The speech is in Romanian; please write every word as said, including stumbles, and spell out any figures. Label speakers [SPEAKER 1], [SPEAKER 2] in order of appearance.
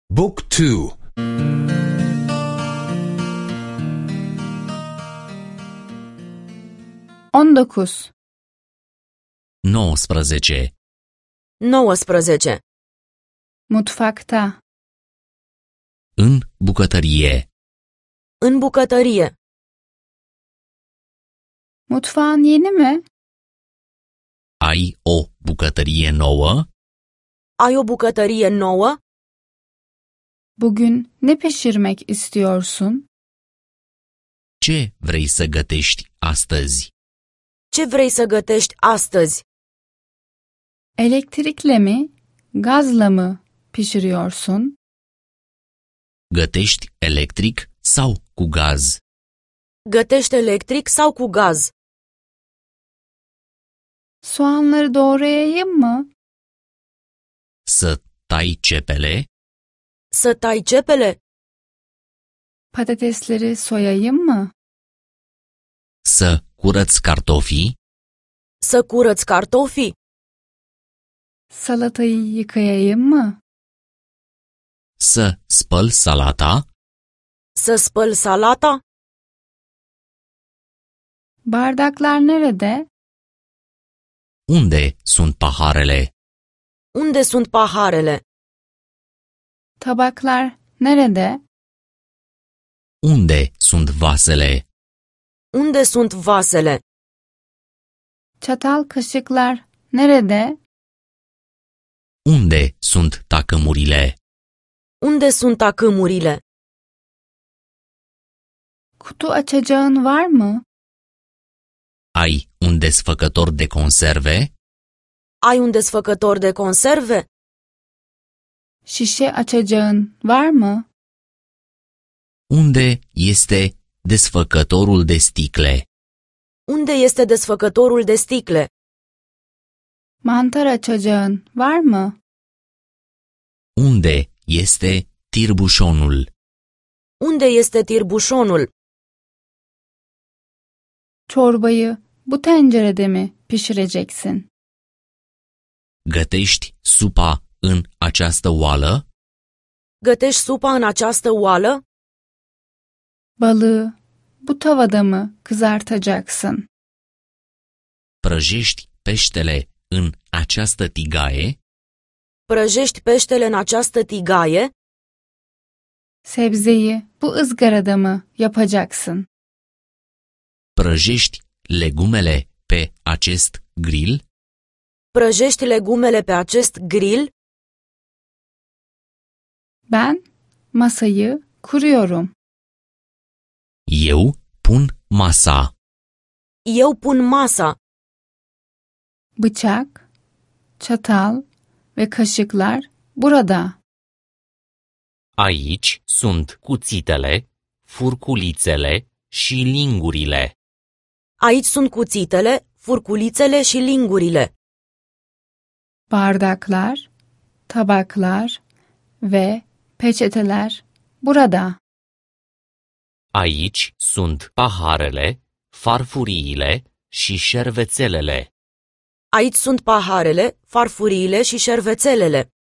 [SPEAKER 1] Book two.
[SPEAKER 2] on dokuz.
[SPEAKER 3] nouăsprezece.
[SPEAKER 4] nouăsprezece.
[SPEAKER 2] Mutfakta.
[SPEAKER 3] În bucătărie.
[SPEAKER 4] În bucătărie.
[SPEAKER 2] Mutfağın yeni mi?
[SPEAKER 3] Ai o bucătărie nouă?
[SPEAKER 4] Ai o bucătărie nouă?
[SPEAKER 2] Bugün ne pişirmek istiyorsun?
[SPEAKER 3] Ce vrei să gătești astăzi?
[SPEAKER 4] Ce vrei să gătești astăzi?
[SPEAKER 2] Elektrikle mi, gazla mı pişiriyorsun?
[SPEAKER 3] Gătești electric sau cu gaz?
[SPEAKER 4] Gătești electric sau cu gaz?
[SPEAKER 2] Soğanları doğrayayım mı?
[SPEAKER 3] Să tai cepele?
[SPEAKER 4] Să tai cepele?
[SPEAKER 2] Patatesleri soyayım mı?
[SPEAKER 3] Să curăți cartofii?
[SPEAKER 4] Să curăți cartofii?
[SPEAKER 2] Salatayı yıkayayım mı?
[SPEAKER 3] Să spăl salata?
[SPEAKER 4] Să spăl salata?
[SPEAKER 2] Bardaklar nerede?
[SPEAKER 3] Unde sunt paharele?
[SPEAKER 4] Unde sunt paharele?
[SPEAKER 2] Tabaklar nerede?
[SPEAKER 3] Unde sunt vasele?
[SPEAKER 4] Unde sunt vasele?
[SPEAKER 2] Çatal kaşıklar nerede?
[SPEAKER 3] Unde sunt tacămurile?
[SPEAKER 4] Unde sunt tacâmurile?
[SPEAKER 2] Kutu açacağın var mı?
[SPEAKER 3] Ai un desfăcător de conserve?
[SPEAKER 4] Ai un desfăcător de conserve?
[SPEAKER 2] Şişe açacağın var mı?
[SPEAKER 3] Unde este desfăcătorul de sticle?
[SPEAKER 4] Unde este desfăcătorul de sticle?
[SPEAKER 2] Mantar açacağın var mı?
[SPEAKER 3] Unde este tirbușonul?
[SPEAKER 4] Unde este tirbușonul?
[SPEAKER 2] Çorbayı bu tencerede mi pişireceksin?
[SPEAKER 3] Gătești supa în această oală?
[SPEAKER 4] Gătești supa în această oală?
[SPEAKER 2] Balığı bu tavada mı kızartacaksın?
[SPEAKER 3] Prăjești peștele în această tigaie?
[SPEAKER 4] Prăjești peștele în această tigaie?
[SPEAKER 2] Sebzeyi bu ızgarada mı yapacaksın?
[SPEAKER 3] Prăjești legumele pe acest grill?
[SPEAKER 4] Prăjești legumele pe acest grill?
[SPEAKER 2] Ben masayı kuruyorum.
[SPEAKER 3] Eu pun masa.
[SPEAKER 4] Eu pun masa.
[SPEAKER 2] Bıçak, çatal ve kaşıklar burada.
[SPEAKER 3] Aici sunt cuțitele, furculițele și lingurile.
[SPEAKER 4] Aici sunt cuțitele, furculițele și lingurile.
[SPEAKER 2] Bardaklar, tabaklar ve peçeteler burada.
[SPEAKER 3] Aici sunt paharele, farfuriile și șervețelele.
[SPEAKER 4] Aici sunt paharele, farfuriile și șervețelele.